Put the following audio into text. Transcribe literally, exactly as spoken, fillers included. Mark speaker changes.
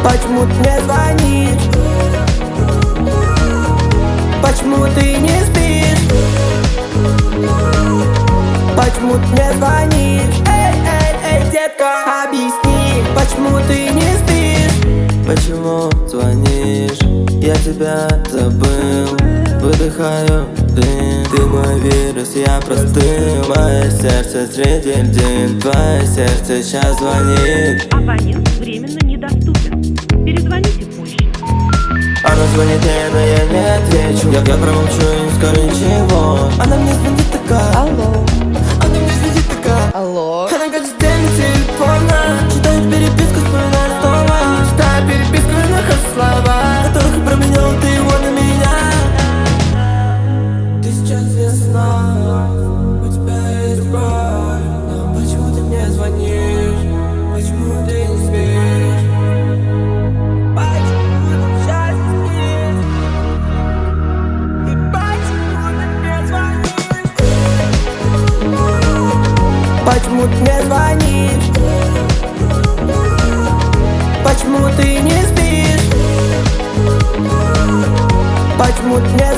Speaker 1: Почему ты мне звонишь? Почему ты не спишь? Почему ты мне звонишь? Эй, эй, эй, детка, объясни, почему ты не спишь?
Speaker 2: Почему звонишь? Я тебя забыл. Выдыхаю дым. Ты мой вирус, я простыл. Мое сердце среди льдин. Твое сердце сейчас звонит.
Speaker 3: Абонент временно недоступен. Перезвоните позже.
Speaker 2: Она звонит мне, но я не отвечу. Я, я промолчу и не скажу ничего. Она мне звонит такая.
Speaker 4: Алло,
Speaker 2: Она мне звонит такая.
Speaker 4: алло.
Speaker 2: Она каждый день на телефона. Читает переписку, вспоминает снова. Читаю переписку и нахожу слова, которых променял ты его на меня. Ты сейчас весна, у тебя есть любовь. Но почему ты мне звонишь? Почему ты не спишь?
Speaker 1: Почему ты сейчас не спишь? И почему ты мне звонишь? Почему ты мне звонишь? Почему ты не спишь? Почему ты мне